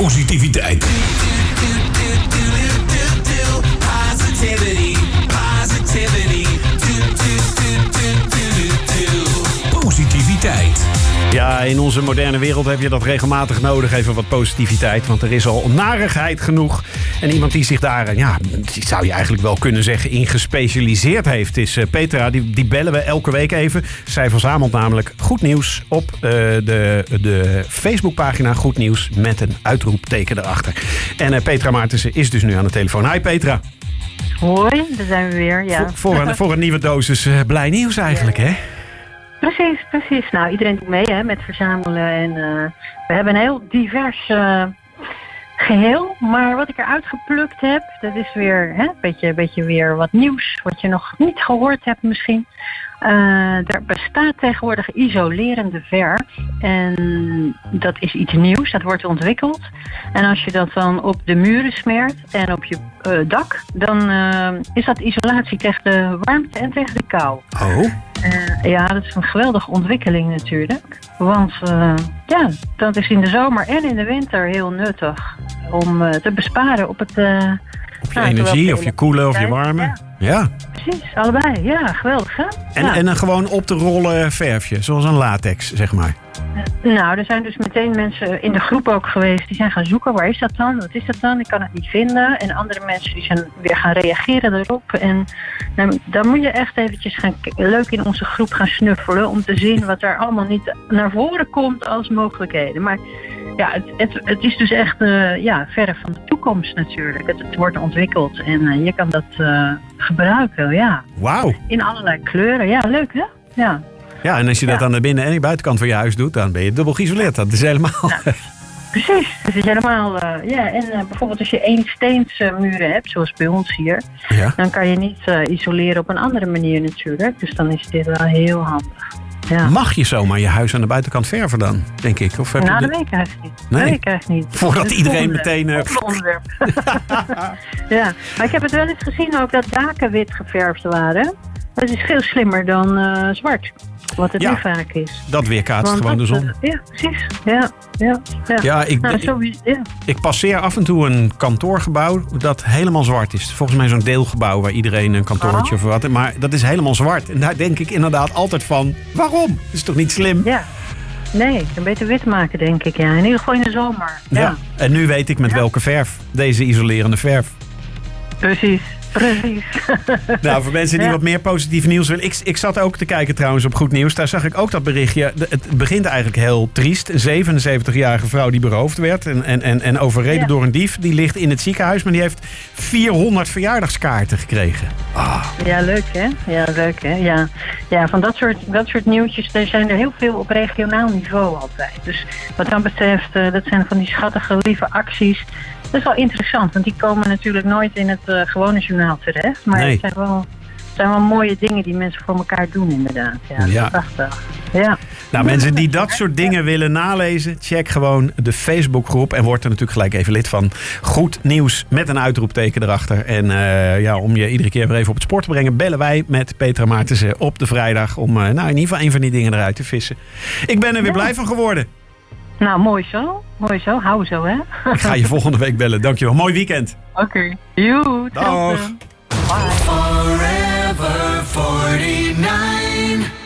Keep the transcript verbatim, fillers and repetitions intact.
Positiviteit. Positivity, positivity. Positiviteit. Ja, in onze moderne wereld heb je dat regelmatig nodig, even wat positiviteit. Want er is al narigheid genoeg. En iemand die zich daar, ja, zou je eigenlijk wel kunnen zeggen, in gespecialiseerd heeft, is uh, Petra. Die, die bellen we elke week even. Zij verzamelt namelijk goed nieuws op uh, de, de Facebookpagina Goed Nieuws met een uitroepteken erachter. En uh, Petra Maartensen is dus nu aan de telefoon. Hi Petra. Hoi, daar zijn we weer, ja. Voor, voor, een, voor een nieuwe dosis uh, blij nieuws eigenlijk, hè? Precies, precies. Nou, iedereen doet mee hè, met verzamelen. En uh, we hebben een heel divers uh, geheel. Maar wat ik eruit geplukt heb, dat is weer een beetje, beetje weer wat nieuws. Wat je nog niet gehoord hebt misschien. Uh, er bestaat tegenwoordig isolerende verf. En dat is iets nieuws, dat wordt ontwikkeld. En als je dat dan op de muren smeert en op je uh, dak, dan uh, is dat isolatie tegen de warmte en tegen de kou. Oh. Uh, ja, dat is een geweldige ontwikkeling natuurlijk. Want uh, ja, dat is in de zomer en in de winter heel nuttig om uh, te besparen op het... Uh, Of je nou, energie, of je koelen, of je warme. Ja. Ja. Precies, allebei. Ja, geweldig hè? En, ja. en een gewoon op te rollen verfje, zoals een latex, zeg maar. Nou, er zijn dus meteen mensen in de groep ook geweest die zijn gaan zoeken. Waar is dat dan? Wat is dat dan? Ik kan het niet vinden. En andere mensen die zijn weer gaan reageren erop. En nou, dan moet je echt eventjes gaan, leuk in onze groep gaan snuffelen om te zien wat er allemaal niet naar voren komt als mogelijkheden. Maar ja, het, het, het is dus echt uh, ja, verre van de toekomst natuurlijk. Het, het wordt ontwikkeld en uh, je kan dat uh, gebruiken, ja. Wauw. In allerlei kleuren. Ja, leuk hè? Ja. Ja, en als je dat ja. aan de binnen- en de buitenkant van je huis doet, dan ben je dubbel geïsoleerd. Dat is helemaal... Nou, precies. Dat is helemaal... Uh, ja, en uh, bijvoorbeeld als je één steens uh, muren hebt, zoals bij ons hier, ja. dan kan je niet uh, isoleren op een andere manier natuurlijk. Dus dan is dit wel heel handig. Ja. Mag je zomaar je huis aan de buitenkant verven dan, denk ik? Of heb nou, je de... dat weet ik eigenlijk niet. Nee? Dat weet ik eigenlijk niet. Voordat iedereen meteen... Uh... onderwerp. Ja, maar ik heb het wel eens gezien ook dat daken wit geverfd waren. Dat is veel slimmer dan uh, zwart. Wat het ja, nu vaak is. Dat weerkaatst Want gewoon dat, de zon. Uh, ja, precies. Ja, ja, ja. ja, ik, nou, ik, sowieso, ja. ik passeer af en toe een kantoorgebouw dat helemaal zwart is. Volgens mij zo'n deelgebouw waar iedereen een kantoortje oh. of wat. Maar dat is helemaal zwart. En daar denk ik inderdaad altijd van, waarom? Dat is toch niet slim? Ja. Nee, ik kan beter wit maken, denk ik. Ja. In ieder geval in de zomer. Ja. ja. En nu weet ik met ja. welke verf. Deze isolerende verf. Precies. Precies. Nou, voor mensen die ja. wat meer positief nieuws willen. Ik, ik zat ook te kijken trouwens op Goed Nieuws. Daar zag ik ook dat berichtje. Het begint eigenlijk heel triest. Een zevenenzeventigjarige vrouw die beroofd werd. En, en, en, en overreden ja. door een dief. Die ligt in het ziekenhuis. Maar die heeft vierhonderd verjaardagskaarten gekregen. Oh. Ja, leuk hè? Ja, leuk hè? Ja, ja van dat soort, dat soort nieuwtjes. Er zijn er heel veel op regionaal niveau altijd. Dus wat dat betreft. Uh, dat zijn van die schattige, lieve acties. Dat is wel interessant, want die komen natuurlijk nooit in het uh, gewone journaal terecht. Maar nee. het zijn wel, zijn wel mooie dingen die mensen voor elkaar doen inderdaad. Ja, ja. prachtig. Ja. Nou, mensen die dat soort dingen willen nalezen, check gewoon de Facebookgroep. En word er natuurlijk gelijk even lid van. Goed Nieuws met een uitroepteken erachter. En uh, ja, om je iedere keer weer even op het sport te brengen, bellen wij met Petra Maartensen op de vrijdag. Om uh, nou, in ieder geval een van die dingen eruit te vissen. Ik ben er weer ja. blij van geworden. Nou, mooi zo. Mooi zo. Hou zo, hè. Ik ga je volgende week bellen. Dankjewel. Mooi weekend. Oké. Okay. Joe. Dag. Bye. Forever forty-nine